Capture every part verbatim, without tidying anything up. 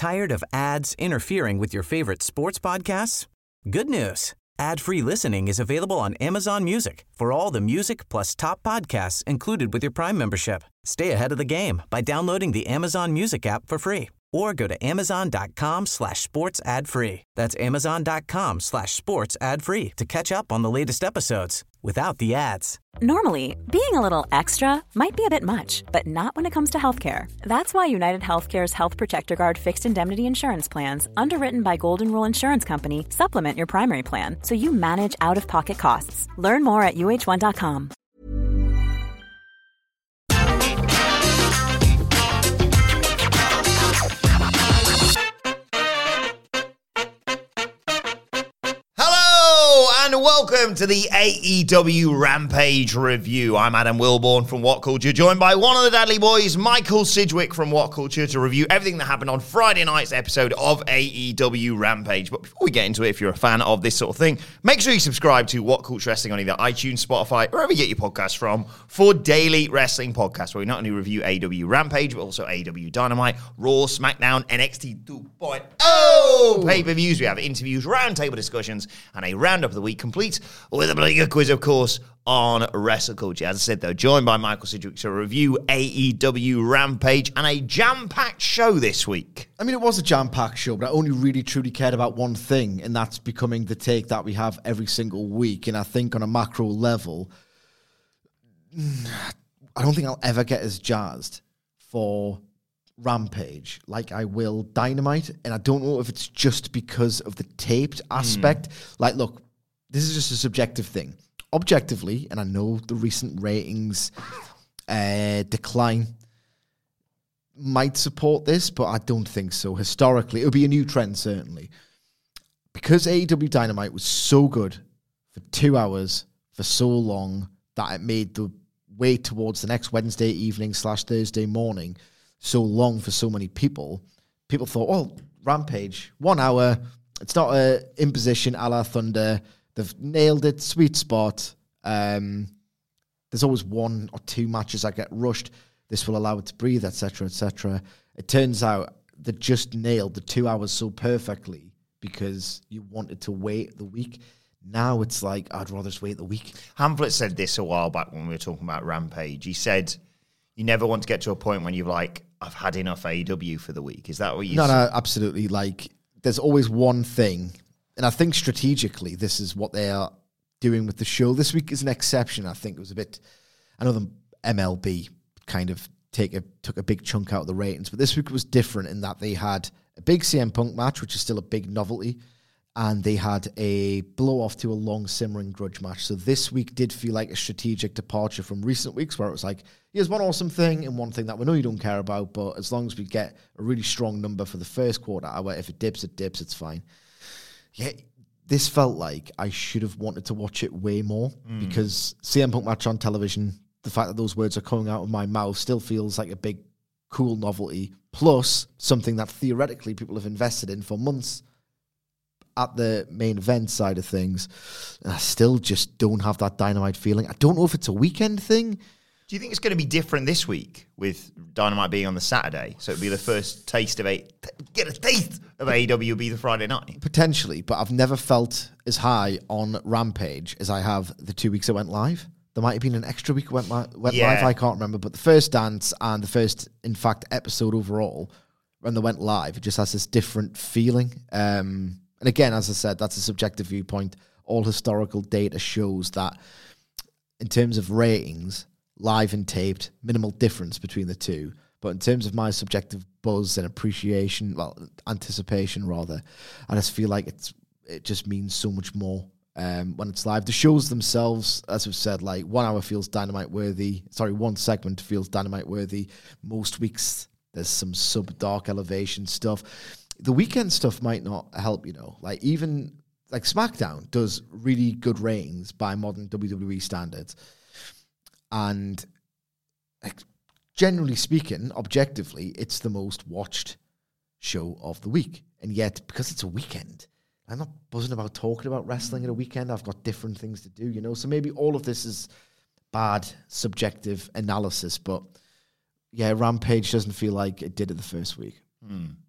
Tired of ads interfering with your favorite sports podcasts? Good news. Ad-free listening is available on Amazon Music for all the music plus top podcasts included with your Prime membership. Stay ahead of the game by downloading the Amazon Music app for free or go to amazon.com slash sports ad free. That's amazon.com slash sports ad free to catch up on the latest episodes without the ads. Normally, being a little extra might be a bit much, but not when it comes to healthcare. That's why United Healthcare's Health Protector Guard fixed indemnity insurance plans, underwritten by Golden Rule Insurance Company, supplement your primary plan so you manage out-of-pocket costs. Learn more at U H one dot com. And welcome to the A E W Rampage review. I'm Adam Wilborn from What Culture, joined by one of the Dudley Boys, Michael Sidgwick from What Culture, to review everything that happened on Friday night's episode of A E W Rampage. But before we get into it, if you're a fan of this sort of thing, make sure you subscribe to What Culture Wrestling on either iTunes, Spotify, wherever you get your podcasts from, for daily wrestling podcasts, where we not only review A E W Rampage, but also A E W Dynamite, Raw, SmackDown, N X T two point oh pay-per-views. We have interviews, roundtable discussions, and a roundup of the week, complete with a bloody good quiz, of course, on Wrestle Culture. As I said, though, joined by Michael Sidgwick to review A E W Rampage, and a jam-packed show this week. I mean, it was a jam-packed show, but I only really truly cared about one thing, and that's becoming the take that we have every single week. And I think on a macro level, I don't think I'll ever get as jazzed for Rampage like I will Dynamite, and I don't know if it's just because of the taped aspect. Mm. Like, look, this is just a subjective thing. Objectively, and I know the recent ratings uh, decline might support this, but I don't think so. Historically, it'll be a new trend, certainly. Because A E W Dynamite was so good for two hours, for so long, that it made the wait towards the next Wednesday evening slash Thursday morning so long for so many people. People thought, well, Rampage, one hour, it's not a imposition a la Thunder. They've nailed it, sweet spot. Um, there's always one or two matches that get rushed. This will allow it to breathe, et cetera, et cetera. It turns out they just nailed the two hours so perfectly because you wanted to wait the week. Now it's like, I'd rather just wait the week. Hamlet said this a while back when we were talking about Rampage. He said, you never want to get to a point when you're like, I've had enough A E W for the week. Is that what you No, said? no, absolutely. Like, there's always one thing. And I think strategically, this is what they are doing with the show. This week is an exception. I think it was a bit, I know the M L B kind of take a, took a big chunk out of the ratings, but this week was different in that they had a big C M Punk match, which is still a big novelty, and they had a blow-off to a long simmering grudge match. So this week did feel like a strategic departure from recent weeks where it was like, here's one awesome thing and one thing that we know you don't care about, but as long as we get a really strong number for the first quarter hour, if it dips, it dips, it's fine. Yeah, this felt like I should have wanted to watch it way more mm. because C M Punk match on television, the fact that those words are coming out of my mouth still feels like a big, cool novelty, plus something that theoretically people have invested in for months at the main event side of things. And I still just don't have that Dynamite feeling. I don't know if it's a weekend thing. Do you think it's going to be different this week with Dynamite being on the Saturday? So it'll be the first taste of a get a taste of A E W will be the Friday night. Potentially, but I've never felt as high on Rampage as I have the two weeks it went live. There might have been an extra week it went, went yeah. live, I can't remember. But the first dance and the first, in fact, episode overall, when they went live, it just has this different feeling. Um, and again, as I said, that's a subjective viewpoint. All historical data shows that in terms of ratings, live and taped, minimal difference between the two. But in terms of my subjective buzz and appreciation, well, anticipation rather, I just feel like it's it just means so much more um, when it's live. The shows themselves, as we've said, like one hour feels Dynamite worthy. Sorry, one segment feels Dynamite worthy. Most weeks there's some sub dark elevation stuff. The weekend stuff might not help, you know. Like even like SmackDown does really good ratings by modern W W E standards. And like, generally speaking, objectively, it's the most watched show of the week. And yet, because it's a weekend, I'm not buzzing about talking about wrestling at a weekend. I've got different things to do, you know? So maybe all of this is bad, subjective analysis. But yeah, Rampage doesn't feel like it did it the first week. Hmm.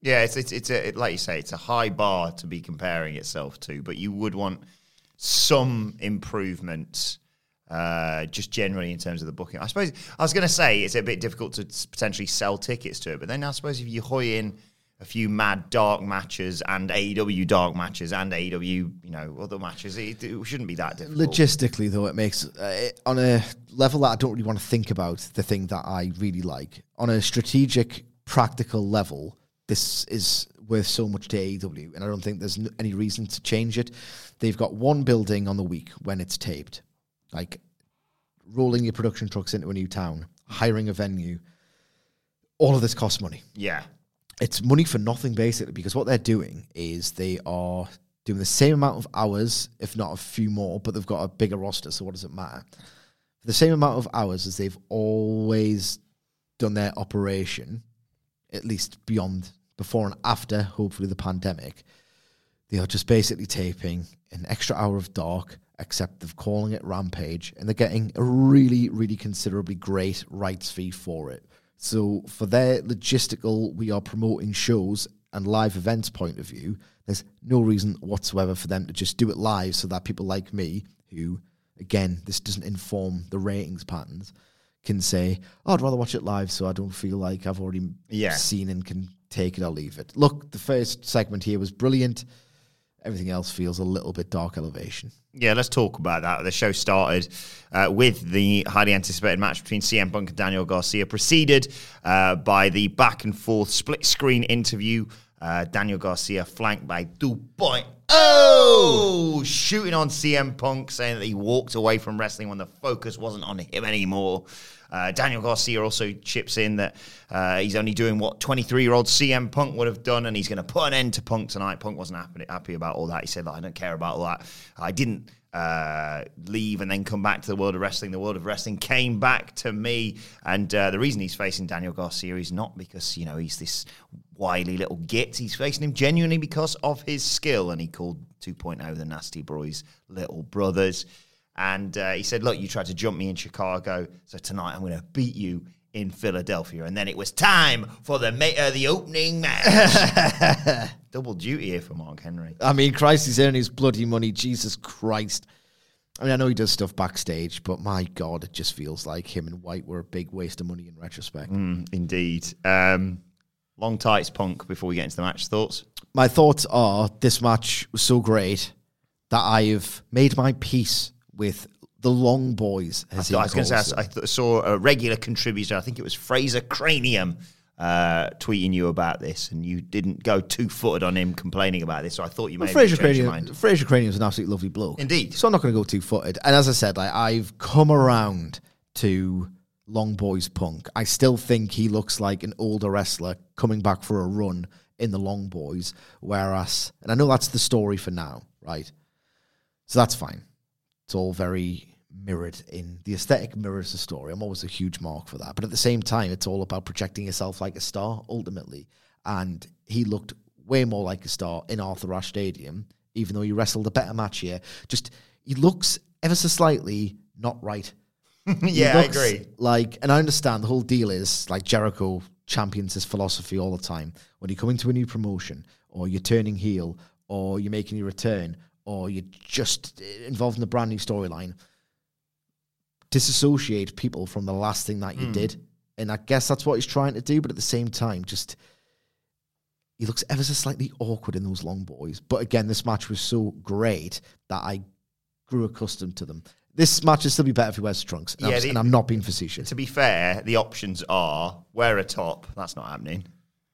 Yeah, it's it's it's a it, like you say, it's a high bar to be comparing itself to, but you would want some improvements. Uh, just generally in terms of the booking. I suppose I was going to say it's a bit difficult to potentially sell tickets to it, but then I suppose if you hoy in a few mad dark matches and A E W dark matches and A E W, you know, other matches, it, it shouldn't be that difficult. Logistically, though, it makes, uh, it, on a level that I don't really want to think about, the thing that I really like, on a strategic, practical level, this is worth so much to A E W, and I don't think there's n- any reason to change it. They've got one building on the week when it's taped. Like, rolling your production trucks into a new town, hiring a venue, all of this costs money. Yeah. It's money for nothing, basically, because what they're doing is they are doing the same amount of hours, if not a few more, but they've got a bigger roster, so what does it matter? For the same amount of hours as they've always done their operation, at least beyond, before and after, hopefully, the pandemic, they are just basically taping an extra hour of dark, except they're calling it Rampage, and they're getting a really, really considerably great rights fee for it. So for their logistical, we are promoting shows and live events point of view, there's no reason whatsoever for them to just do it live so that people like me, who, again, this doesn't inform the ratings patterns, can say, oh, I'd rather watch it live so I don't feel like I've already yeah. seen and can take it or leave it. Look, the first segment here was brilliant. Everything else feels a little bit dark elevation. Yeah, let's talk about that. The show started uh, with the highly anticipated match between C M Punk and Daniel Garcia, preceded uh, by the back-and-forth split-screen interview. Uh, Daniel Garcia flanked by two point oh, shooting on C M Punk, saying that he walked away from wrestling when the focus wasn't on him anymore. Uh, Daniel Garcia also chips in that uh, he's only doing what twenty-three-year-old C M Punk would have done, and he's going to put an end to Punk tonight. Punk wasn't happy, happy about all that. He said, I don't care about all that. I didn't uh, leave and then come back to the world of wrestling. The world of wrestling came back to me. And uh, the reason he's facing Daniel Garcia is not because, you know, he's this wily little git. He's facing him genuinely because of his skill. And he called two point oh the Nasty Boys little brothers. And uh, he said, look, you tried to jump me in Chicago, so tonight I'm going to beat you in Philadelphia. And then it was time for the ma- uh, the opening match. Double duty here for Mark Henry. I mean, Christ, he's earning his bloody money. Jesus Christ. I mean, I know he does stuff backstage, but my God, it just feels like him and White were a big waste of money in retrospect. Mm, indeed. Um, long tights, Punk, before we get into the match. Thoughts? My thoughts are this match was so great that I have made my peace with the Long Boys. As I, I was going to say, I, th- saw a regular contributor, I think it was Fraser Cranium, uh, tweeting you about this, and you didn't go two-footed on him complaining about this, so I thought you may well, have changed your mind. Fraser Cranium is an absolutely lovely bloke. Indeed. So I'm not going to go two-footed. And as I said, like, I've come around to Long Boys Punk. I still think he looks like an older wrestler coming back for a run in the Long Boys, whereas, and I know that's the story for now, right? So that's fine. It's all very mirrored in the aesthetic mirrors the story. I'm always a huge mark for that. But at the same time, it's all about projecting yourself like a star, ultimately. And he looked way more like a star in Arthur Ashe Stadium, even though he wrestled a better match here. Just, he looks ever so slightly not right. yeah, I agree. Like, and I understand the whole deal is, like, Jericho champions this philosophy all the time. When you come into a new promotion, or you're turning heel, or you're making your return, or you're just involved in a brand new storyline, disassociate people from the last thing that you mm. did. And I guess that's what he's trying to do, but at the same time, just, he looks ever so slightly awkward in those Long Boys. But again, this match was so great that I grew accustomed to them. This match will still be better if he wears trunks. And, yeah, I'm, the, and I'm not being facetious. To be fair, the options are wear a top. That's not happening.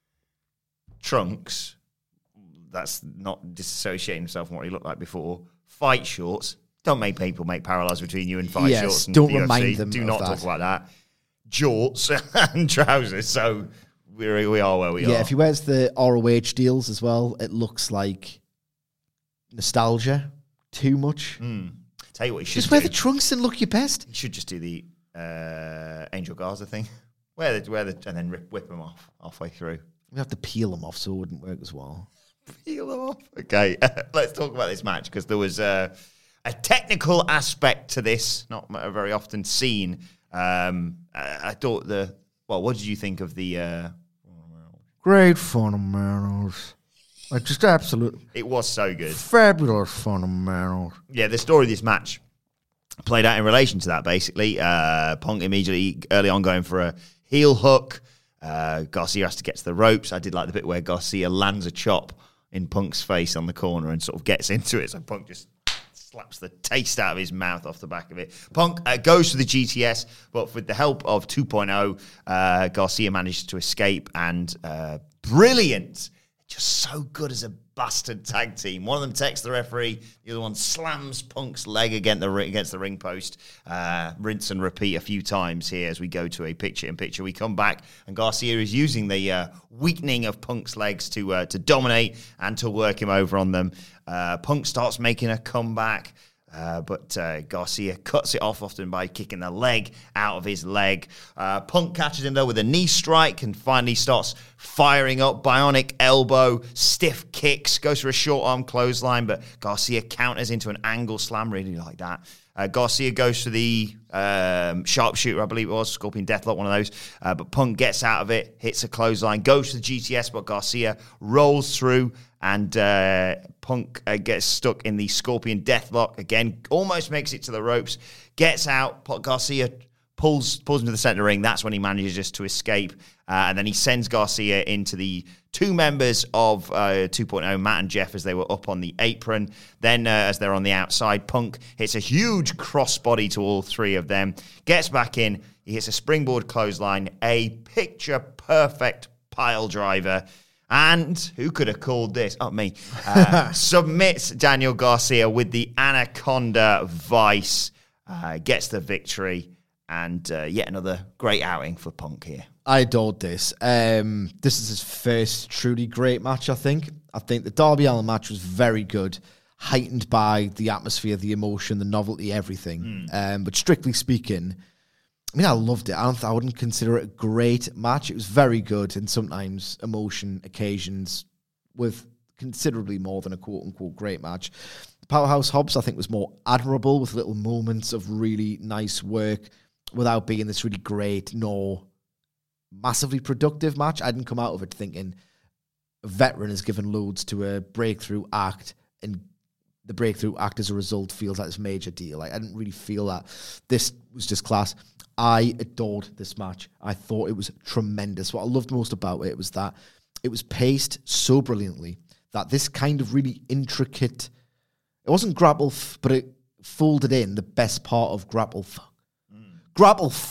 Trunks. That's not disassociating himself from what he looked like before. Fight shorts. Don't make people make parallels between you and fight yes, shorts and don't the U F C. Remind them Do of not that. talk about that. Jorts and trousers. So we're, we are where we yeah, are. Yeah, if he wears the R O H deals as well, it looks like nostalgia too much. Mm. Tell you what, he should just wear do. the trunks and look your best. He should just do the uh, Angel Garza thing. Wear the, wear the, and then rip, whip them off halfway through. We have to peel them off, so it wouldn't work as well. Peel them off. Okay, let's talk about this match because there was uh, a technical aspect to this, not very often seen. Um, I, I thought the well, what did you think of the uh, Great fundamentals. Like, just absolute. It was so good. Fabulous fundamentals. Yeah, the story of this match played out in relation to that, basically. Uh, Punk immediately, early on, going for a heel hook. Uh, Garcia has to get to the ropes. I did like the bit where Garcia lands a chop in Punk's face on the corner and sort of gets into it. So Punk just slaps the taste out of his mouth off the back of it. Punk uh, goes to the G T S, but with the help of two point oh, uh, Garcia managed to escape, and uh, brilliant. Just so good as a bastard tag team. One of them texts the referee, the other one slams Punk's leg against the ring, against the ring post. Uh, rinse and repeat a few times here as we go to a picture-in-picture. We come back, and Garcia is using the uh, weakening of Punk's legs to uh, to dominate and to work him over on them. Uh, Punk starts making a comeback. Uh, but uh, Garcia cuts it off often by kicking the leg out of his leg. Uh, Punk catches him, though, with a knee strike and finally starts firing up. Bionic elbow, stiff kicks, goes for a short arm clothesline, but Garcia counters into an angle slam, really like that. Uh, Garcia goes for the um, sharpshooter, I believe it was, Scorpion Deathlock, one of those. Uh, but Punk gets out of it, hits a clothesline, goes to the G T S, but Garcia rolls through, and uh, Punk uh, gets stuck in the Scorpion Deathlock again, almost makes it to the ropes, gets out. Garcia pulls pulls him to the center ring. That's when he manages to escape. Uh, and then he sends Garcia into the two members of uh, two point oh, Matt and Jeff, as they were up on the apron. Then, uh, as they're on the outside, Punk hits a huge crossbody to all three of them, gets back in, he hits a springboard clothesline, a picture-perfect pile driver, and who could have called this? Oh, me. Uh, submits Daniel Garcia with the Anaconda Vice, uh, gets the victory, and uh, yet another great outing for Punk here. I adored this. Um, this is his first truly great match, I think. I think the Darby Allin match was very good, heightened by the atmosphere, the emotion, the novelty, everything. Mm. Um, but strictly speaking, I mean, I loved it. I, don't, I wouldn't consider it a great match. It was very good, and sometimes emotion occasions with considerably more than a quote-unquote great match. Powerhouse Hobbs, I think, was more admirable, with little moments of really nice work without being this really great nor massively productive match. I didn't come out of it thinking a veteran has given loads to a breakthrough act, and the breakthrough act as a result feels like this major deal. Like, I didn't really feel that. This was just class. I adored this match. I thought it was tremendous. What I loved most about it was that it was paced so brilliantly that this kind of really intricate, it wasn't grapple, f- but it folded in the best part of grapple fuck. Mm. Grapple fuck.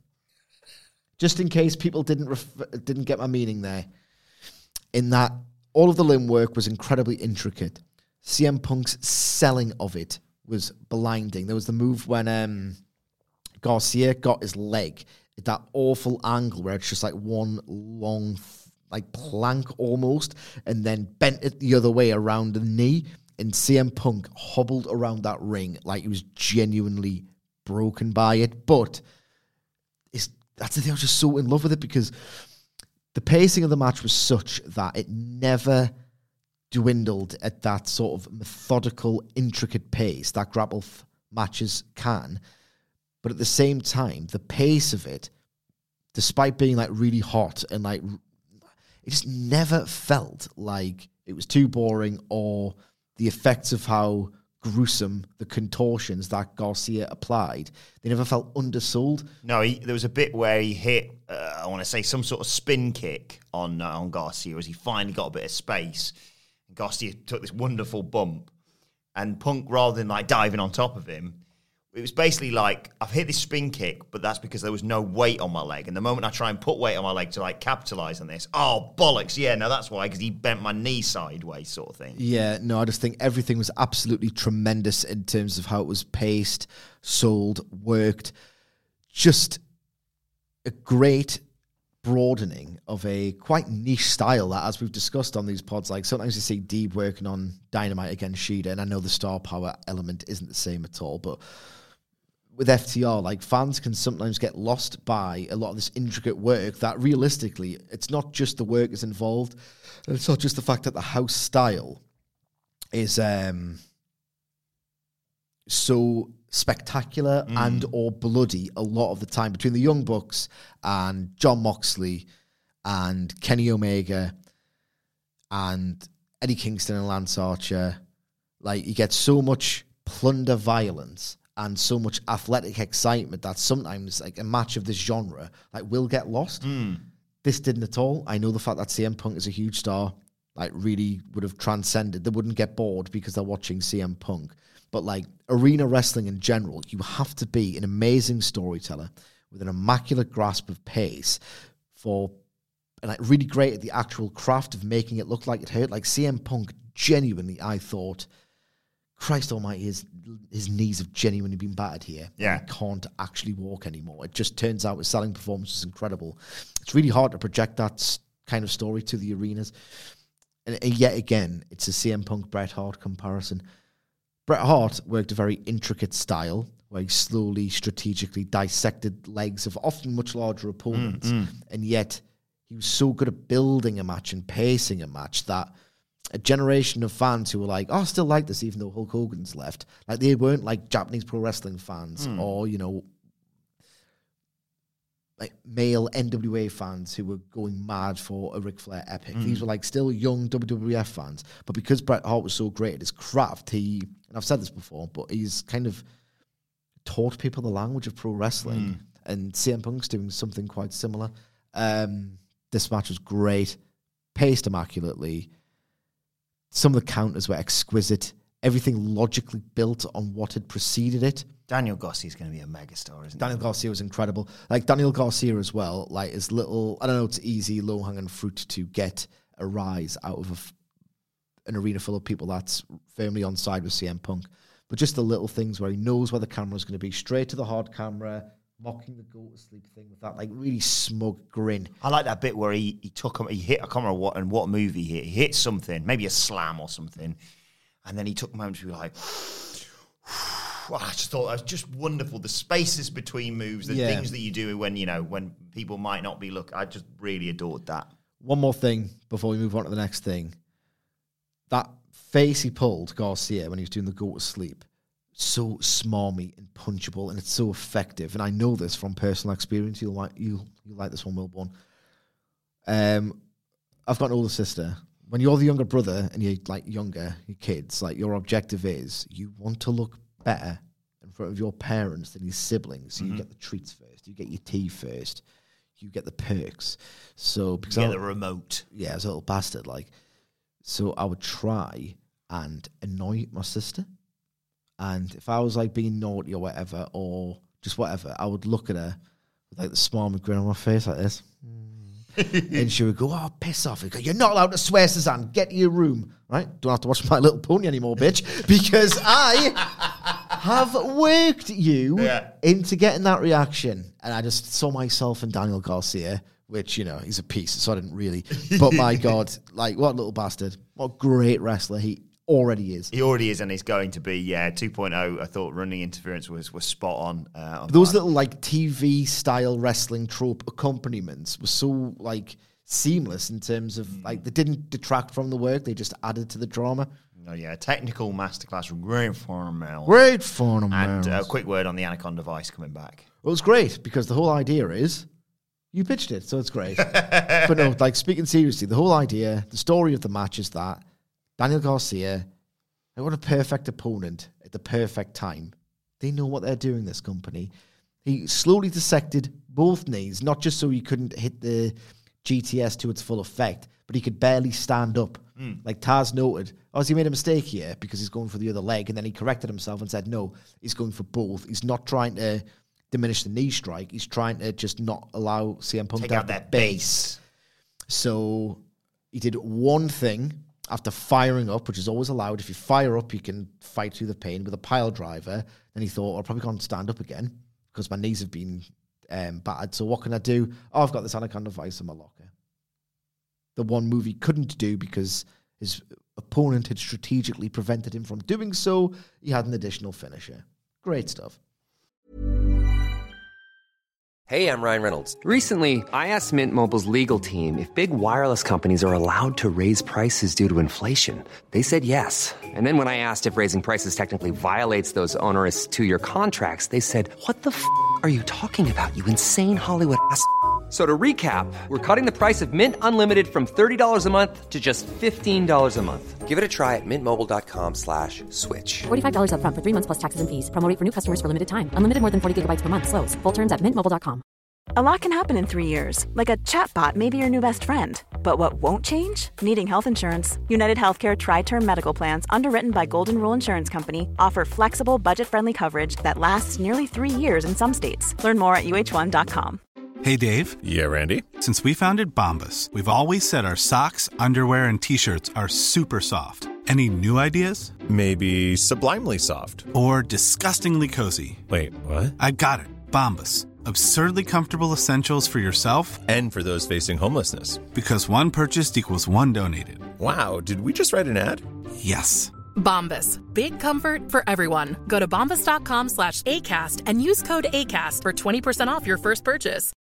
Just in case people didn't ref- didn't get my meaning there. In that, all of the limb work was incredibly intricate. C M Punk's selling of it was blinding. There was the move when um, Garcia got his leg at that awful angle where it's just like one long, like plank almost, and then bent it the other way around the knee. And C M Punk hobbled around that ring like he was genuinely broken by it. But it's that's the thing, I was just so in love with it, because the pacing of the match was such that it never dwindled at that sort of methodical, intricate pace that grapple f- matches can. But at the same time, the pace of it, despite being like really hot and like, it just never felt like it was too boring, or the effects of how gruesome the contortions that Garcia applied, they never felt undersold. No, he, there was a bit where he hit, uh, I want to say, some sort of spin kick on uh, on Garcia as he finally got a bit of space. And Garcia took this wonderful bump, and Punk, rather than like diving on top of him, it was basically like, I've hit this spin kick, but that's because there was no weight on my leg. And the moment I try and put weight on my leg to like capitalize on this, oh, bollocks, yeah, no, that's why, because he bent my knee sideways sort of thing. Yeah, no, I just think everything was absolutely tremendous in terms of how it was paced, sold, worked. Just a great broadening of a quite niche style that, as we've discussed on these pods, like sometimes you see Deeb working on Dynamite against Shida, and I know the star power element isn't the same at all, but with F T R, like, fans can sometimes get lost by a lot of this intricate work that realistically, it's not just the work that's involved, and it's not just the fact that the house style is um, so spectacular mm. and or bloody a lot of the time between the Young Bucks and Jon Moxley and Kenny Omega and Eddie Kingston and Lance Archer. Like, you get so much plunder violence and so much athletic excitement that sometimes, like, a match of this genre, like, will get lost. Mm. This didn't at all. I know the fact that C M Punk is a huge star, like, really would have transcended. They wouldn't get bored because they're watching C M Punk. But, like, arena wrestling in general, you have to be an amazing storyteller with an immaculate grasp of pace for, and, like, really great at the actual craft of making it look like it hurt. Like, C M Punk, genuinely, I thought, Christ almighty, his, his knees have genuinely been battered here. Yeah. He can't actually walk anymore. It just turns out his selling performance is incredible. It's really hard to project that kind of story to the arenas. And, and yet again, it's a C M Punk Bret Hart comparison. Bret Hart worked a very intricate style where he slowly, strategically dissected legs of often much larger opponents. Mm, mm. And yet he was so good at building a match and pacing a match that a generation of fans who were like, oh, I still like this even though Hulk Hogan's left. Like, they weren't like Japanese pro wrestling fans mm. or, you know, like male N W A fans who were going mad for a Ric Flair epic. Mm. These were like still young W W F fans. But because Bret Hart was so great at his craft, he, and I've said this before, but he's kind of taught people the language of pro wrestling. Mm. And C M Punk's doing something quite similar. Um, this match was great, paced immaculately. Some of the counters were exquisite. Everything logically built on what had preceded it. Daniel Garcia is going to be a megastar, isn't he? Daniel Garcia was incredible. Like, Daniel Garcia as well, like, is little, I don't know, it's easy, low-hanging fruit to get a rise out of a f- an arena full of people that's firmly on side with C M Punk. But just the little things where he knows where the camera's going to be, straight to the hard camera, mocking the go-to-sleep thing with that, like, really smug grin. I like that bit where he, he took him, he hit, I can't remember what, and what movie he hit. He hit something, maybe a slam or something, and then he took a moment to be like, well, I just thought that was just wonderful. The spaces between moves, the yeah. things that you do when, you know, when people might not be looking. I just really adored that. One more thing before we move on to the next thing. That face he pulled, Garcia, when he was doing the go-to-sleep, so smarmy and punchable, and it's so effective. And I know this from personal experience. You'll like you you like this one, Wilborn. Um, I've got an older sister. When you're the younger brother and you're like younger, your kids, like your objective is you want to look better in front of your parents than your siblings. So mm-hmm. you get the treats first, you get your tea first, you get the perks. So because you get I, the remote. Yeah, as a little bastard, like. So I would try and annoy my sister. And if I was like being naughty or whatever, or just whatever, I would look at her with like the smile grin on my face like this. And she would go, oh, piss off. Go, you're not allowed to swear, Suzanne. Get to your room. Right? Don't have to watch My Little Pony anymore, bitch. Because I have worked you yeah. into getting that reaction. And I just saw myself and Daniel Garcia, which, you know, he's a piece, so I didn't really. But my God, like, what a little bastard. What a great wrestler he already is. He already is, and he's going to be, yeah, two point oh. I thought running interference was, was spot on. Uh, on Those that. little, like, T V-style wrestling trope accompaniments were so, like, seamless in terms of, mm. like, they didn't detract from the work, they just added to the drama. Oh, yeah, technical masterclass from great fun, Great fun, And a uh, quick word on the Anaconda Vice coming back. Well, it's great, because the whole idea is, you pitched it, so it's great. But no, like, speaking seriously, the whole idea, the story of the match is that Daniel Garcia, they want a perfect opponent at the perfect time. They know what they're doing, this company. He slowly dissected both knees, not just so he couldn't hit the G T S to its full effect, but he could barely stand up. Mm. Like Taz noted, oh, he made a mistake here because he's going for the other leg, and then he corrected himself and said, no, he's going for both. He's not trying to diminish the knee strike. He's trying to just not allow C M Punk Take to out that base. So he did one thing after firing up, which is always allowed. If you fire up, you can fight through the pain with a pile driver. Then he thought, oh, I probably can't stand up again because my knees have been um, battered. So what can I do? Oh, I've got this Anaconda Vice in my locker. The one move he couldn't do because his opponent had strategically prevented him from doing so. He had an additional finisher. Great stuff. Hey, I'm Ryan Reynolds. Recently, I asked Mint Mobile's legal team if big wireless companies are allowed to raise prices due to inflation. They said yes. And then when I asked if raising prices technically violates those onerous two-year contracts, they said, what the f*** are you talking about, you insane Hollywood ass f- So to recap, we're cutting the price of Mint Unlimited from thirty dollars a month to just fifteen dollars a month. Give it a try at mintmobile.com slash switch. forty-five dollars up front for three months plus taxes and fees. Promo rate for new customers for limited time. Unlimited more than forty gigabytes per month. Slows full terms at mint mobile dot com. A lot can happen in three years. Like a chatbot may be your new best friend. But what won't change? Needing health insurance. United Healthcare Tri-Term Medical Plans, underwritten by Golden Rule Insurance Company, offer flexible, budget-friendly coverage that lasts nearly three years in some states. Learn more at U H one dot com. Hey, Dave. Yeah, Randy. Since we founded Bombas, we've always said our socks, underwear, and T-shirts are super soft. Any new ideas? Maybe sublimely soft. Or disgustingly cozy. Wait, what? I got it. Bombas. Absurdly comfortable essentials for yourself and for those facing homelessness. Because one purchased equals one donated. Wow, did we just write an ad? Yes. Bombas. Big comfort for everyone. Go to bombas.com slash ACAST and use code ACAST for twenty percent off your first purchase.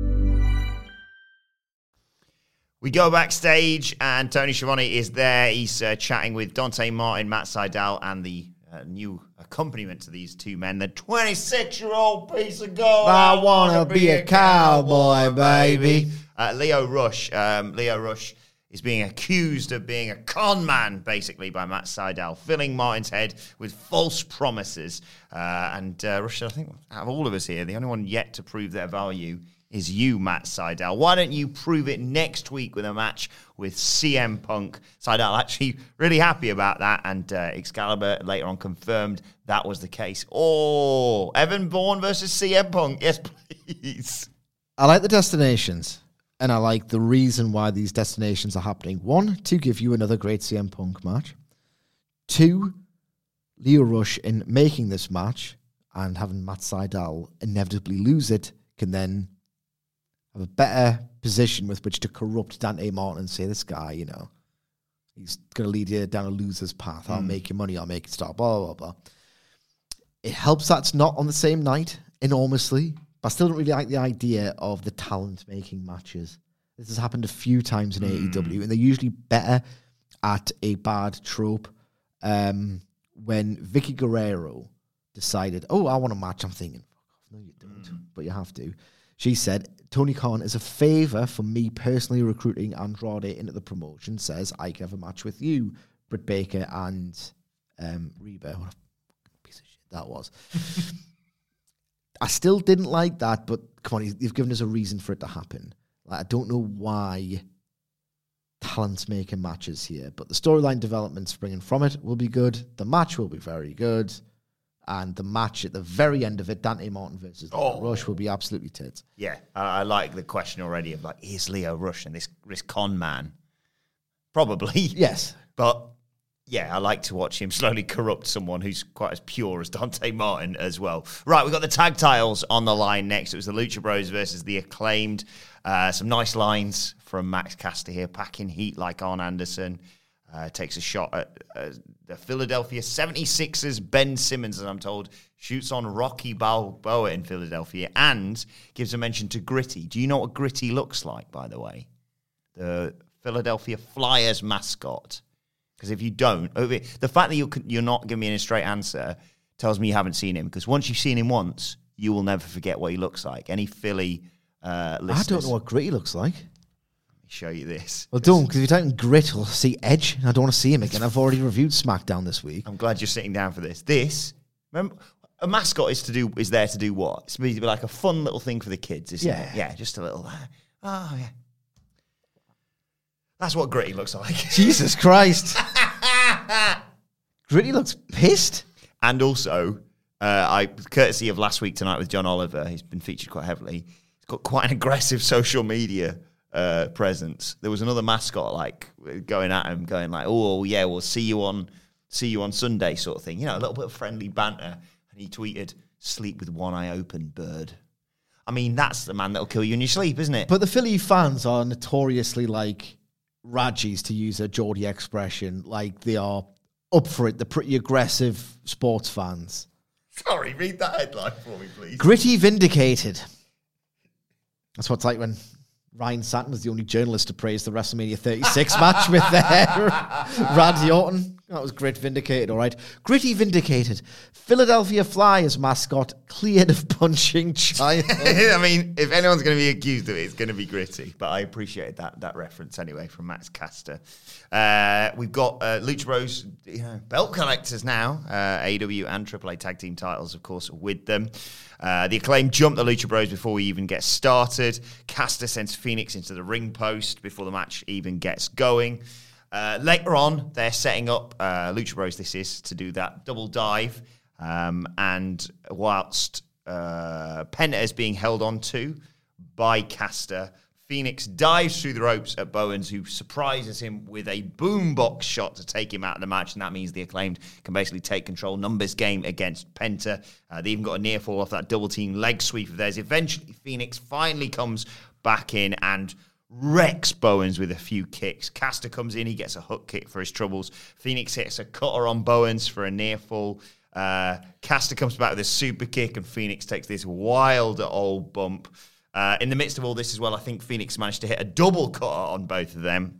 We go backstage and Tony Schiavone is there. He's uh, chatting with Dante Martin, Matt Sydal, and the uh, new accompaniment to these two men. The twenty-six-year-old piece of gold. I want to be a cowboy, baby. Uh, Leo Rush. Um, Leo Rush is being accused of being a con man, basically, by Matt Sydal, filling Martin's head with false promises. Uh, and uh, Rush, I think, out of all of us here, the only one yet to prove their value is you, Matt Sydal. Why don't you prove it next week with a match with C M Punk? Sydal actually really happy about that, and uh, Excalibur later on confirmed that was the case. Oh, Evan Bourne versus C M Punk. Yes, please. I like the destinations, and I like the reason why these destinations are happening. One, to give you another great C M Punk match. Two, Leo Rush, in making this match and having Matt Sydal inevitably lose it, can then have a better position with which to corrupt Dante Martin and say, this guy, you know, he's going to lead you down a loser's path. I'll mm. make you money. I'll make it stop, blah, blah, blah. It helps that's not on the same night, enormously. But I still don't really like the idea of the talent-making matches. This has happened a few times in mm. A E W, and they're usually better at a bad trope. Um, when Vicky Guerrero decided, oh, I want a match, I'm thinking, no, you don't, mm. but you have to. She said, Tony Khan, as a favor for me personally recruiting Andrade into the promotion, says I can have a match with you, Britt Baker and um, Reba. What a piece of shit that was. I still didn't like that, but come on, you've given us a reason for it to happen. Like, I don't know why talent's making matches here, but the storyline development springing from it will be good. The match will be very good. And the match at the very end of it, Dante Martin versus Leo oh. Rush, will be absolutely tits. Yeah, I, I like the question already of like, is Leo Rush and this, this con man? Probably. Yes. But yeah, I like to watch him slowly corrupt someone who's quite as pure as Dante Martin as well. Right, we've got the tag titles on the line next. It was the Lucha Bros versus the Acclaimed. Uh, some nice lines from Max Caster here, packing heat like Arn Anderson. Uh, takes a shot at uh, the Philadelphia seventy-sixers. Ben Simmons, as I'm told, shoots on Rocky Balboa in Philadelphia and gives a mention to Gritty. Do you know what Gritty looks like, by the way? The Philadelphia Flyers mascot. Because if you don't, the fact that you're, you're not giving me a straight answer tells me you haven't seen him. Because once you've seen him once, you will never forget what he looks like. Any Philly uh, listeners? I don't know what Gritty looks like. Show you this. Well, don't, because if you're typing Grit, we'll see Edge. I don't want to see him again. I've already reviewed SmackDown this week. I'm glad you're sitting down for this. This, remember, a mascot is to do is there to do what? It's to be like a fun little thing for the kids, isn't yeah. it? Yeah, just a little, oh, yeah. That's what Gritty looks like. Jesus Christ. Gritty looks pissed. And also, uh, I courtesy of Last Week Tonight with John Oliver, he's been featured quite heavily. He's got quite an aggressive social media Uh, presence. There was another mascot like going at him, going like, "Oh yeah, we'll see you on, see you on Sunday," sort of thing. You know, a little bit of friendly banter. And he tweeted, "Sleep with one eye open, bird." I mean, that's the man that'll kill you in your sleep, isn't it? But the Philly fans are notoriously like Raggies, to use a Geordie expression. Like, they are up for it. They're pretty aggressive sports fans. Sorry, read that headline for me, please. Gritty vindicated. That's what it's like when Ryan Satin was the only journalist to praise the WrestleMania thirty-six match with uh, Randy Orton. That was Grit vindicated, all right. Gritty vindicated. Philadelphia Flyers mascot cleared of punching child. I mean, if anyone's going to be accused of it, it's going to be Gritty. But I appreciate that that reference anyway from Max Caster. Uh, we've got uh, Lucha Bros, you know, belt collectors now. Uh, A E W and triple A tag team titles, of course, with them. Uh, the Acclaim jump the Lucha Bros before we even get started. Caster sends Phoenix into the ring post before the match even gets going. Uh, later on, they're setting up uh, Lucha Bros, this is, to do that double dive. Um, and whilst uh, Penta is being held on to by Caster, Phoenix dives through the ropes at Bowens, who surprises him with a boombox shot to take him out of the match. And that means the Acclaimed can basically take control numbers game against Penta. Uh, they even got a near fall off that double team leg sweep of theirs. Eventually, Phoenix finally comes back in and wrecks Bowens with a few kicks. Caster comes in, he gets a hook kick for his troubles. Phoenix hits a cutter on Bowens for a near fall. Uh, Caster comes back with a super kick, and Phoenix takes this wild old bump. Uh, in the midst of all this as well, I think Phoenix managed to hit a double cutter on both of them.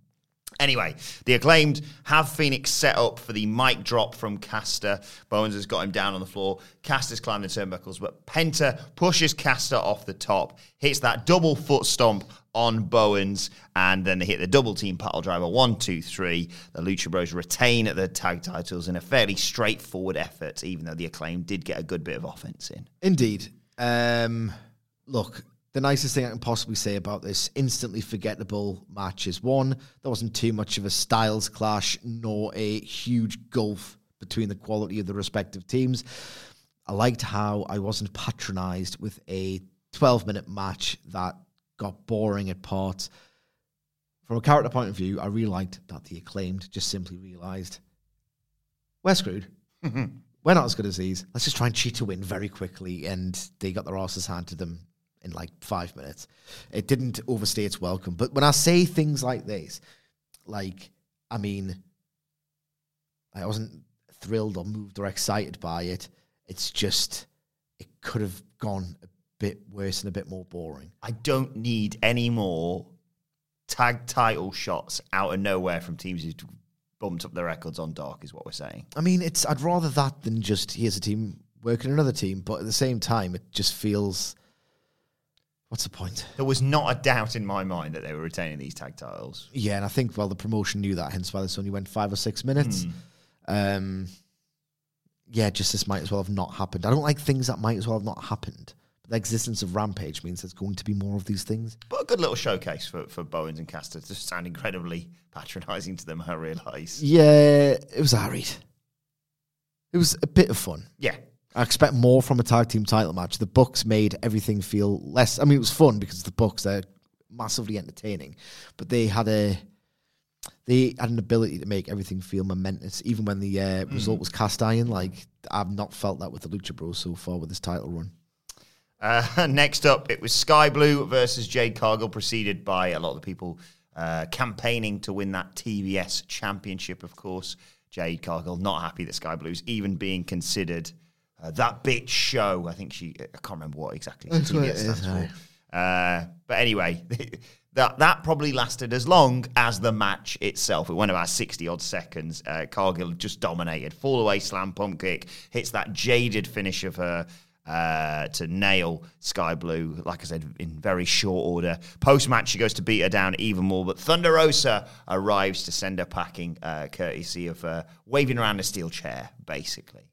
Anyway, the Acclaimed have Phoenix set up for the mic drop from Caster. Bowens has got him down on the floor. Caster's climbed the turnbuckles, but Penta pushes Caster off the top, hits that double foot stomp on Bowens, and then they hit the double team paddle driver. One, two, three. The Lucha Bros retain the tag titles in a fairly straightforward effort, even though the Acclaimed did get a good bit of offense in. Indeed. Um, look, the nicest thing I can possibly say about this instantly forgettable match is, one, there wasn't too much of a styles clash, nor a huge gulf between the quality of the respective teams. I liked how I wasn't patronized with a twelve-minute match that got boring at parts. From a character point of view, I really liked that the Acclaimed just simply realized, we're screwed. We're not as good as these. Let's just try and cheat to win very quickly, and they got their asses handed to them in like five minutes. It didn't overstay its welcome. But when I say things like this, like, I mean, I wasn't thrilled or moved or excited by it. It's just, it could have gone a bit worse and a bit more boring. I don't need any more tag title shots out of nowhere from teams who've bumped up their records on Dark, is what we're saying. I mean, it's I'd rather that than just, here's a team working another team. But at the same time, it just feels... What's the point? There was not a doubt in my mind that they were retaining these tag titles. Yeah, and I think, well, the promotion knew that, hence why this only went five or six minutes. Mm. Um, yeah, just this might as well have not happened. I don't like things that might as well have not happened. But the existence of Rampage means there's going to be more of these things. But a good little showcase for, for Bowens and Caster to sound incredibly patronising to them, I realise. Yeah, it was arid. It was a bit of fun. Yeah. I expect more from a tag team title match. The Bucks made everything feel less... I mean, it was fun because the Bucks, they're massively entertaining. But they had a... They had an ability to make everything feel momentous, even when the uh, mm. result was cast iron. Like, I've not felt that with the Lucha Bros so far with this title run. Uh, next up, it was Sky Blue versus Jade Cargill, preceded by a lot of the people uh, campaigning to win that T B S championship, of course. Jade Cargill not happy that Sky Blue's even being considered... Uh, that bitch show, I think she, I can't remember what exactly That's T B S stands for. Uh, but anyway, that that probably lasted as long as the match itself. It went about sixty-odd seconds. Uh, Cargill just dominated. Fall away slam pump kick, hits that jaded finish of her uh, to nail Sky Blue, like I said, in very short order. Post-match, she goes to beat her down even more, but Thunder Rosa arrives to send her packing, uh, courtesy of uh, waving around a steel chair, basically.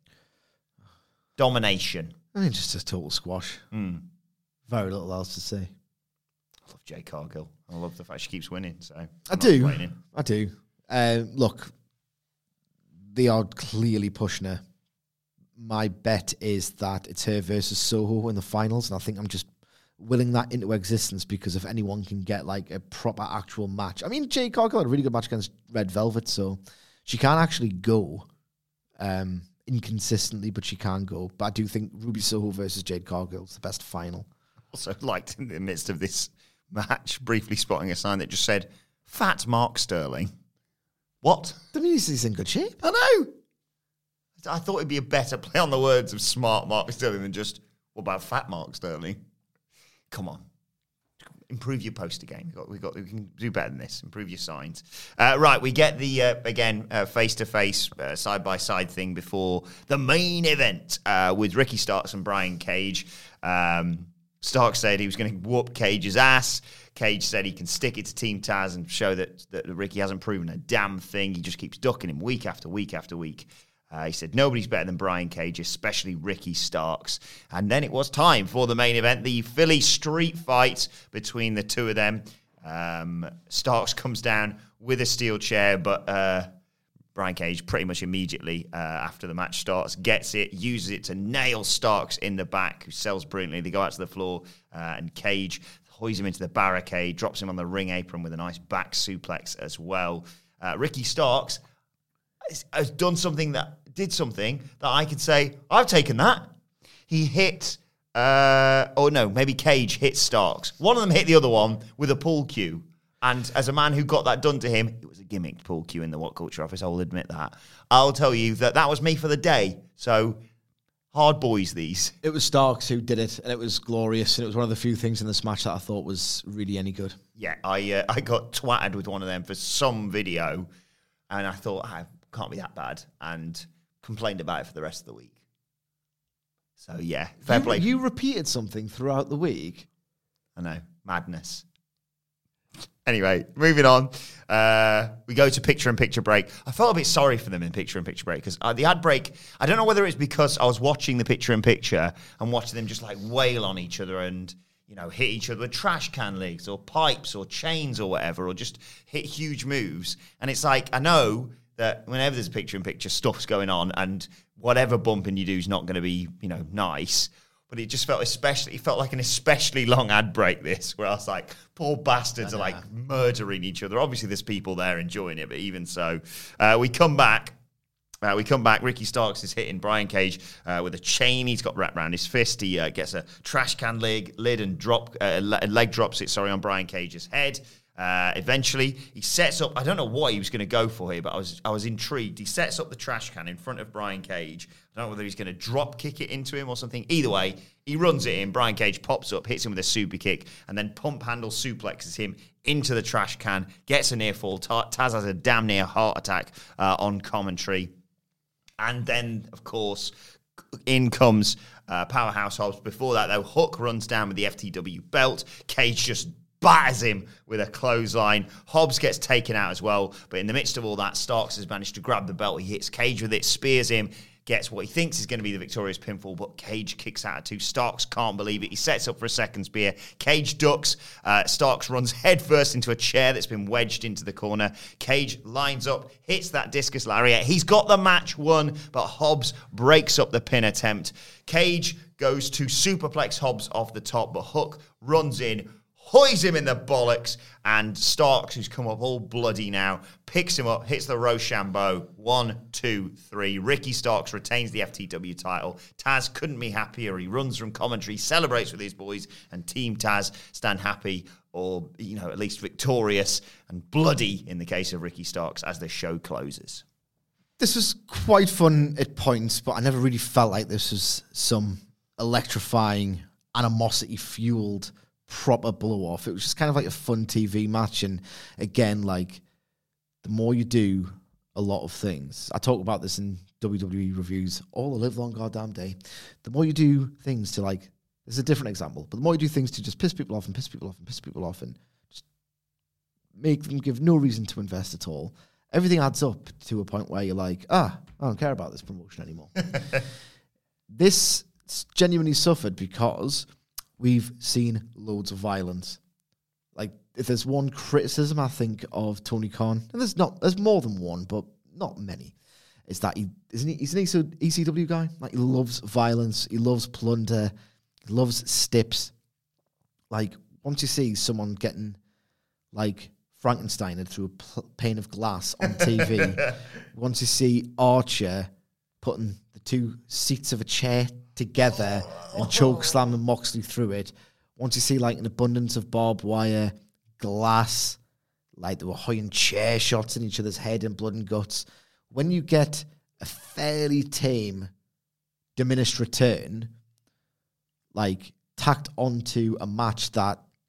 Domination. I mean, just a total squash. Mm. Very little else to say. I love Jade Cargill. I love the fact she keeps winning. So I'm I do. I do. Uh, look, they are clearly pushing her. My bet is that it's her versus Soho in the finals, and I think I'm just willing that into existence because if anyone can get like a proper actual match. I mean, Jade Cargill had a really good match against Red Velvet, so she can actually go. Um... inconsistently, but she can go. But I do think Ruby Soho versus Jade Cargill is the best final. Also liked in the midst of this match, briefly spotting a sign that just said, Fat Mark Sterling. What? I mean, he's in good shape. I know. I thought it'd be a better play on the words of smart Mark Sterling than just, what about Fat Mark Sterling? Come on. improve your poster game. We got, we got, we can do better than this. Improve your signs. Uh, right, we get the uh, again face to face, side by side thing before the main event uh, with Ricky Starks and Brian Cage. Um, Starks said he was going to whoop Cage's ass. Cage said he can stick it to Team Taz and show that, that Ricky hasn't proven a damn thing. He just keeps ducking him week after week after week. Uh, he said nobody's better than Brian Cage, especially Ricky Starks. And then it was time for the main event, the Philly street fight between the two of them. Um, Starks comes down with a steel chair, but uh, Brian Cage pretty much immediately uh, after the match starts gets it, uses it to nail Starks in the back, who sells brilliantly. They go out to the floor, uh, and Cage hoys him into the barricade, drops him on the ring apron with a nice back suplex as well. Uh, Ricky Starks has done something that did something that I could say, I've taken that. He hit, uh, oh no, maybe Cage hit Starks. One of them hit the other one with a pool cue. And as a man who got that done to him, it was a gimmicked pool cue in the What Culture office, I will admit that. I'll tell you that that was me for the day. So, hard boys, these. It was Starks who did it, and it was glorious, and it was one of the few things in this match that I thought was really any good. Yeah, I uh, I got twatted with one of them for some video, and I thought, I can't be that bad, and complained about it for the rest of the week. So, yeah, fair you, play. You repeated something throughout the week. I know, madness. Anyway, moving on. Uh, we go to picture-in-picture break. I felt a bit sorry for them in picture-in-picture break, because uh, the ad break, I don't know whether it's because I was watching the picture-in-picture and watching them just like wail on each other and, you know, hit each other with trash can legs or pipes or chains or whatever, or just hit huge moves. And it's like, I know that whenever there's picture-in-picture, stuff's going on, and whatever bumping you do is not going to be, you know, nice. But it just felt especially, it felt like an especially long ad break, this, where I was like, poor bastards are like murdering each other. Obviously, there's people there enjoying it, but even so, uh, we come back. Uh, we come back. Ricky Starks is hitting Brian Cage uh, with a chain he's got wrapped around his fist. He uh, gets a trash can leg, lid and drop, uh, leg drops it, sorry, on Brian Cage's head. Uh, eventually, he sets up, I don't know what he was going to go for here, but I was I was intrigued. He sets up the trash can in front of Brian Cage. I don't know whether he's going to drop kick it into him or something. Either way, he runs it in. Brian Cage pops up, hits him with a super kick, and then pump handle suplexes him into the trash can, gets a near fall. Taz has a damn near heart attack uh, on commentary. And then, of course, in comes uh, Powerhouse Hobbs. Before that, though, Hook runs down with the F T W belt. Cage just batters him with a clothesline. Hobbs gets taken out as well. But in the midst of all that, Starks has managed to grab the belt. He hits Cage with it, spears him, gets what he thinks is going to be the victorious pinfall, but Cage kicks out at two. Starks can't believe it. He sets up for a second spear. Cage ducks. Uh, Starks runs headfirst into a chair that's been wedged into the corner. Cage lines up, hits that discus lariat. He's got the match won, but Hobbs breaks up the pin attempt. Cage goes to superplex Hobbs off the top, but Hook runs in, hoys him in the bollocks, and Starks, who's come up all bloody now, picks him up, hits the Rochambeau. One, two, three. Ricky Starks retains the F T W title. Taz couldn't be happier. He runs from commentary, celebrates with his boys, and Team Taz stand happy, or, you know, at least victorious and bloody in the case of Ricky Starks as the show closes. This was quite fun at points, but I never really felt like this was some electrifying, animosity-fueled proper blow-off. It was just kind of like a fun T V match, and again, like, the more you do a lot of things, I talk about this in W W E reviews all the live long goddamn day, the more you do things to, like, this is a different example, but the more you do things to just piss people off and piss people off and piss people off and just make them give no reason to invest at all, everything adds up to a point where you're like, ah, I don't care about this promotion anymore. This genuinely suffered because we've seen loads of violence. Like, if there's one criticism, I think, of Tony Khan, and there's not, there's more than one, but not many, is that he isn't he, he's an E C W guy. Like, he loves violence, he loves plunder, he loves stips. Like, once you see someone getting, like, Frankensteined through a pl- pane of glass on T V, once you see Archer putting the two seats of a chair together and choke slamming Moxley through it, once you see, like, an abundance of barbed wire, glass, like they were hoying chair shots in each other's head and blood and guts, when you get a fairly tame diminished return, like, tacked onto a match that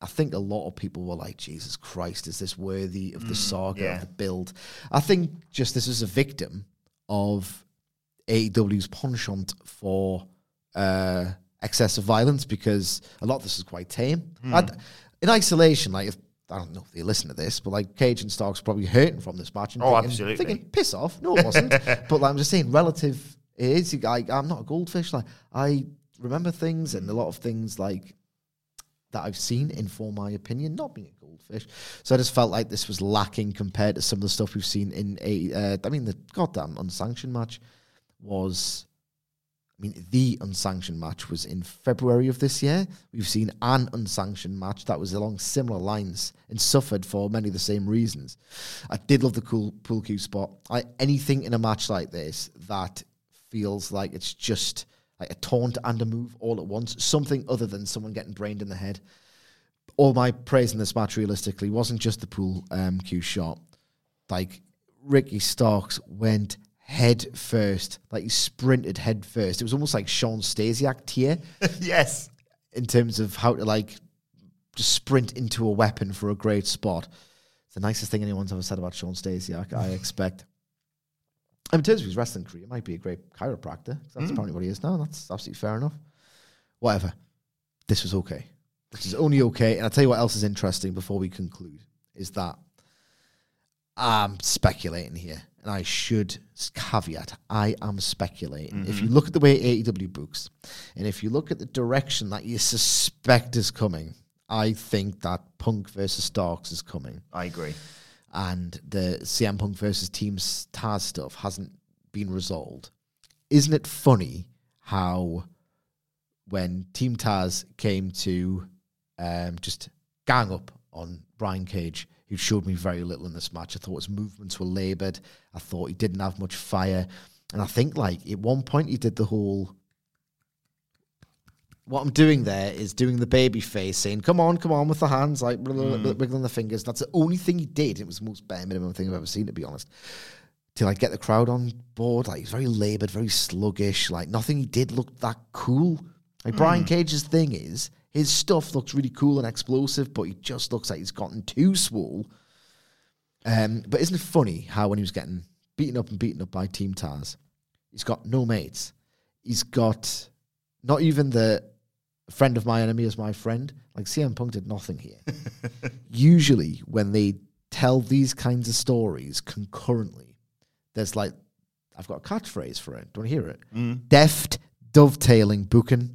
I think a lot of people were like, Jesus Christ, is this worthy of the Mm, saga, yeah. of the build? I think just this is a victim of A E W's penchant for uh, excessive violence, because a lot of this is quite tame. Mm. I'd- in isolation, like, if, I don't know if they listen to this, but like Cage and Stark's probably hurting from this match. And Oh, thinking, absolutely. Thinking, piss off. No, it wasn't. But like, I'm just saying, relative, it is. I, I'm not a goldfish. Like, I remember things, and a lot of things like that I've seen inform my opinion, not being a goldfish. So I just felt like this was lacking compared to some of the stuff we've seen in a, uh, I mean, the goddamn unsanctioned match was, I mean, the unsanctioned match was in February of this year. We've seen an unsanctioned match that was along similar lines and suffered for many of the same reasons. I did love the cool pool cue spot. I, anything in a match like this that feels like it's just like a taunt and a move all at once, something other than someone getting brained in the head. All my praise in this match realistically wasn't just the pool um, cue shot. Like, Ricky Starks went head first, like he sprinted head first. It was almost like Sean Stasiak tier. Yes. In terms of how to like just sprint into a weapon for a great spot. It's the nicest thing anyone's ever said about Sean Stasiak, I expect. In terms of his wrestling career, it might be a great chiropractor. That's mm. apparently what he is now. That's absolutely fair enough. Whatever. This was okay. This is only okay. And I'll tell you what else is interesting before we conclude, is that I'm speculating here. And I should caveat, I am speculating. Mm-hmm. If you look at the way A E W books, and if you look at the direction that you suspect is coming, I think that Punk versus Starks is coming. I agree. And the C M Punk versus Team Taz stuff hasn't been resolved. Isn't it funny how when Team Taz came to um, just gang up on Brian Cage, who showed me very little in this match, I thought his movements were laboured. I thought he didn't have much fire. And I think, like, at one point he did the whole... What I'm doing there is doing the baby face, saying, come on, come on, with the hands, like, mm. wiggling the fingers. That's the only thing he did. It was the most bare minimum thing I've ever seen, to be honest. To, like, get the crowd on board. Like, he's very laboured, very sluggish. Like, nothing he did looked that cool. Like, mm. Brian Cage's thing is, his stuff looks really cool and explosive, but he just looks like he's gotten too swole. Um, but isn't it funny how when he was getting beaten up and beaten up by Team Taz, he's got no mates. He's got not even the friend of my enemy is my friend. Like, C M Punk did nothing here. Usually, when they tell these kinds of stories concurrently, there's like, I've got a catchphrase for it. Do you want to hear it? Mm. Deft dovetailing booking.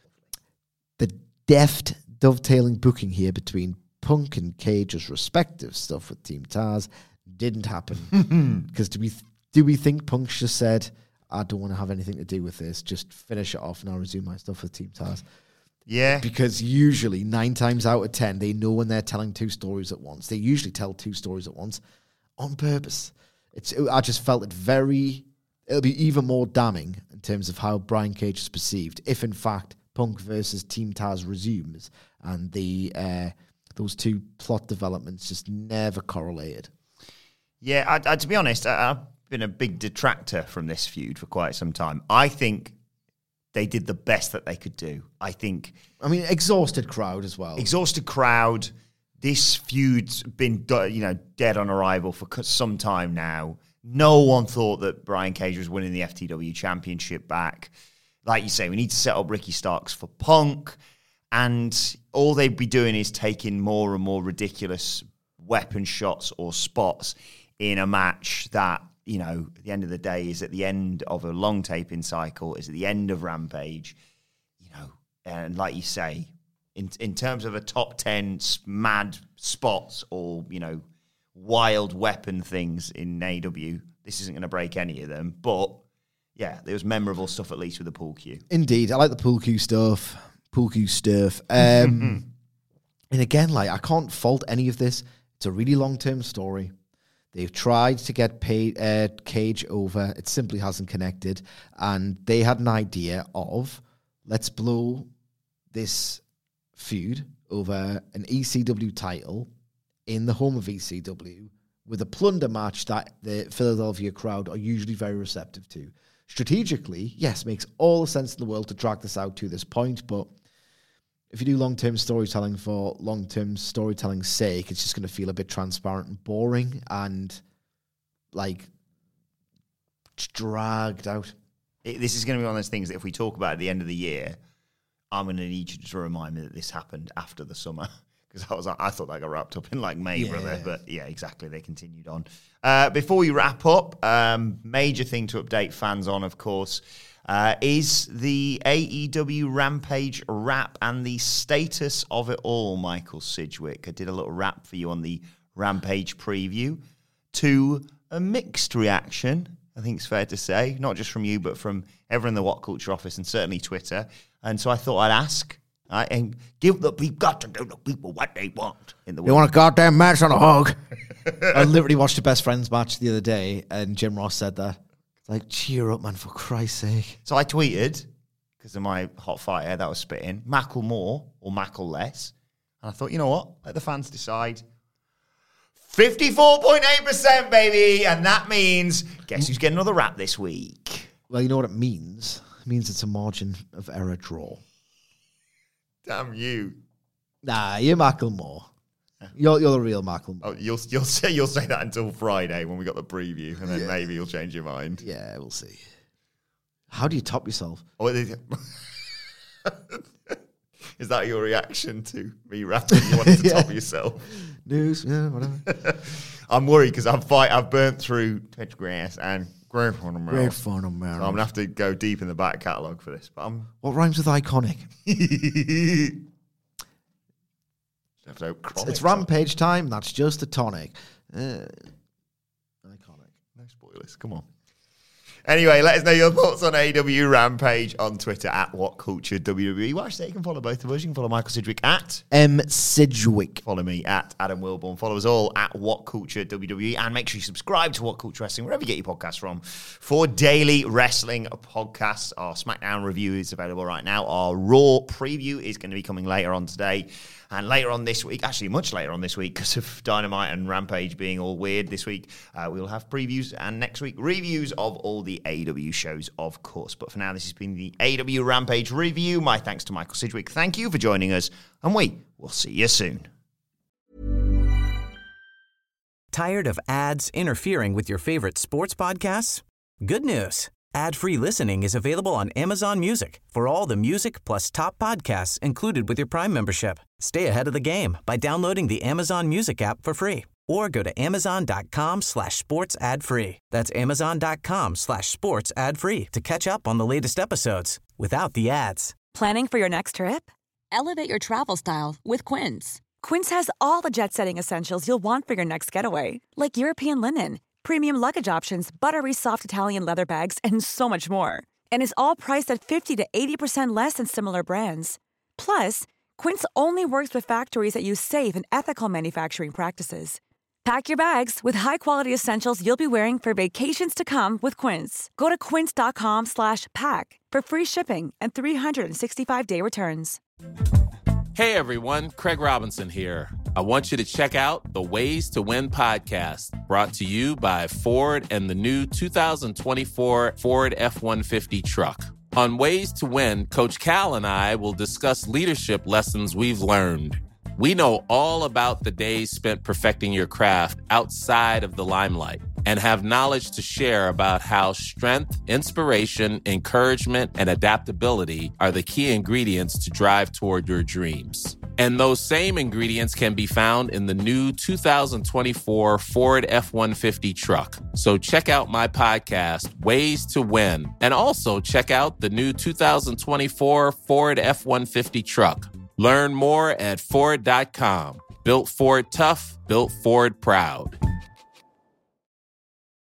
The deft dovetailing booking here between Punk and Cage's respective stuff with Team Taz didn't happen. Because do we do we think Punk just said, I don't want to have anything to do with this, just finish it off and I'll resume my stuff with Team Taz? Yeah. Because usually, nine times out of ten, they know when they're telling two stories at once. They usually tell two stories at once on purpose. It's. I just felt it very... It'll be even more damning in terms of how Brian Cage is perceived if, in fact, Punk versus Team Taz resumes and the uh, those two plot developments just never correlated. Yeah, I, I, to be honest, I, I've been a big detractor from this feud for quite some time. I think they did the best that they could do. I think... I mean, exhausted crowd as well. Exhausted crowd. This feud's been, you know, dead on arrival for some time now. No one thought that Brian Cage was winning the F T W Championship back. Like you say, we need to set up Ricky Starks for Punk. And all they'd be doing is taking more and more ridiculous weapon shots or spots in a match that, you know, at the end of the day is at the end of a long taping cycle, is at the end of Rampage. You know, and like you say, in in terms of a top ten mad spots or, you know, wild weapon things in A E W, this isn't going to break any of them. But, yeah, there was memorable stuff at least with the pool cue. Indeed. I like the pool cue stuff. Pool cue stuff. Um, and again, like, I can't fault any of this. It's a really long-term story. They've tried to get paid, uh, Cage over. It simply hasn't connected. And they had an idea of, let's blow this feud over an E C W title in the home of E C W with a plunder match that the Philadelphia crowd are usually very receptive to. Strategically, yes, makes all the sense in the world to drag this out to this point, but if you do long-term storytelling for long-term storytelling's sake, it's just going to feel a bit transparent and boring and like dragged out. It, this is going to be one of those things that if we talk about at the end of the year, I'm going to need you to remind me that this happened after the summer. Because I was, I thought that got wrapped up in like May, yeah. brother. But yeah, exactly. They continued on. Uh, before we wrap up, um, major thing to update fans on, of course, uh, is the A E W Rampage wrap and the status of it all, Michael Sidgwick. I did a little wrap for you on the Rampage preview to a mixed reaction, I think it's fair to say, not just from you, but from everyone in the What Culture office and certainly Twitter. And so I thought I'd ask, uh, and give the people, got to give the people what they want. In the They want a goddamn match on a hog. I literally watched the Best Friends match the other day, and Jim Ross said that. It's like, cheer up, man, for Christ's sake. So I tweeted, because of my hot fire that was spitting, Macklemore or Mackleless. And I thought, you know what? Let the fans decide. fifty-four point eight percent, baby. And that means, guess who's getting another wrap this week? Well, you know what it means? It means it's a margin of error draw. Damn you. Nah, you're Macklemore. You're, you're the real Macklemore. Oh, you'll, you'll, say, you'll say that until Friday when we got the preview, and then yeah. maybe you'll change your mind. Yeah, we'll see. How do you top yourself? Oh, is that your reaction to me rapping? You wanted to yeah. top yourself? News, yeah, whatever. I'm worried because I've fight, I've burnt through Touch Grass and Great Fun America. Great Fun America. So I'm gonna have to go deep in the back catalogue for this. But I'm what rhymes with iconic? have to it's it's Rampage time. That's just a tonic. Uh, iconic. No spoilers. Come on. Anyway, let us know your thoughts on A E W Rampage on Twitter at WhatCultureWWE. W W E. Well, actually, you can follow both of us. You can follow Michael Sidgwick at M Sidgwick. Follow me at Adam Wilborn. Follow us all at WhatCultureWWE. And make sure you subscribe to What Culture Wrestling, wherever you get your podcasts from, for daily wrestling podcasts. Our SmackDown review is available right now. Our Raw preview is going to be coming later on today. And later on this week, actually much later on this week, because of Dynamite and Rampage being all weird this week, uh, we'll have previews and next week reviews of all the A E W shows, of course. But for now, this has been the A E W Rampage review. My thanks to Michael Sidgwick. Thank you for joining us, and we will see you soon. Tired of ads interfering with your favorite sports podcasts? Good news. Ad-free listening is available on Amazon Music for all the music plus top podcasts included with your Prime membership. Stay ahead of the game by downloading the Amazon Music app for free or go to amazon.com slash sports ad free. That's amazon.com slash sports ad free to catch up on the latest episodes without the ads. Planning for your next trip? Elevate your travel style with Quince. Quince has all the jet-setting essentials you'll want for your next getaway, like European linen, premium luggage options, buttery soft Italian leather bags, and so much more. And is all priced at fifty to eighty percent less than similar brands. Plus, Quince only works with factories that use safe and ethical manufacturing practices. Pack your bags with high-quality essentials you'll be wearing for vacations to come with Quince. Go to quince.com slash pack for free shipping and three sixty-five day returns. Hey everyone, Craig Robinson here. I want you to check out the Ways to Win podcast, brought to you by Ford and the new two thousand twenty-four Ford F one fifty truck. On Ways to Win, Coach Cal and I will discuss leadership lessons we've learned. We know all about the days spent perfecting your craft outside of the limelight and have knowledge to share about how strength, inspiration, encouragement, and adaptability are the key ingredients to drive toward your dreams. And those same ingredients can be found in the new two thousand twenty-four Ford F one fifty truck. So check out my podcast, Ways to Win, and also check out the new two thousand twenty-four Ford F one fifty truck. Learn more at Ford dot com. Built Ford tough, built Ford proud.